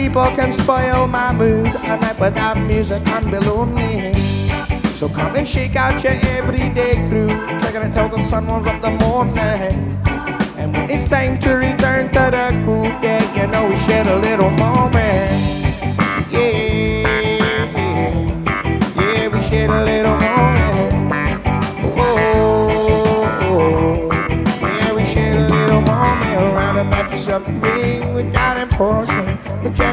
people can spoil my mood. A night without music can be lonely. So come and shake out your everyday crew, kicking it till the sun warms up the morning. And when it's time to return to the groove, yeah, you know we share a little moment. Yeah, yeah, we share a little moment. Oh, yeah, we share a little moment around the mattress of the ring without importation. But